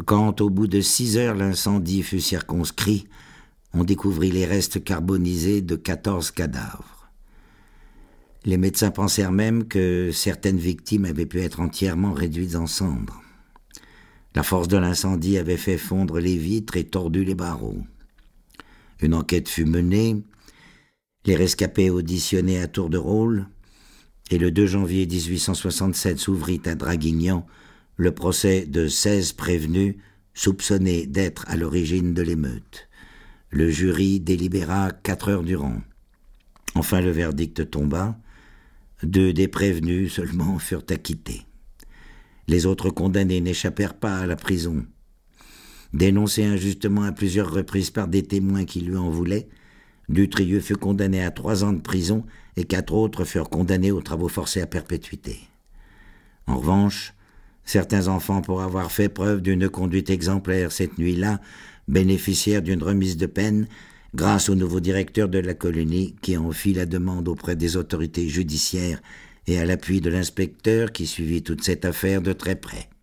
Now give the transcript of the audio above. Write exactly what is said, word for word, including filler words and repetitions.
Quand, au bout de six heures, l'incendie fut circonscrit, on découvrit les restes carbonisés de quatorze cadavres. Les médecins pensèrent même que certaines victimes avaient pu être entièrement réduites en cendres. La force de l'incendie avait fait fondre les vitres et tordu les barreaux. Une enquête fut menée, les rescapés auditionnés à tour de rôle, et le deux janvier dix-huit cent soixante-sept s'ouvrit à Draguignan le procès de seize prévenus soupçonnés d'être à l'origine de l'émeute. Le jury délibéra quatre heures durant. Enfin, le verdict tomba. Deux des prévenus seulement furent acquittés. Les autres condamnés n'échappèrent pas à la prison. Dénoncé injustement à plusieurs reprises par des témoins qui lui en voulaient, Dutrieux fut condamné à trois ans de prison et quatre autres furent condamnés aux travaux forcés à perpétuité. En revanche, certains enfants, pour avoir fait preuve d'une conduite exemplaire cette nuit-là, bénéficièrent d'une remise de peine grâce au nouveau directeur de la colonie qui en fit la demande auprès des autorités judiciaires et à l'appui de l'inspecteur qui suivit toute cette affaire de très près.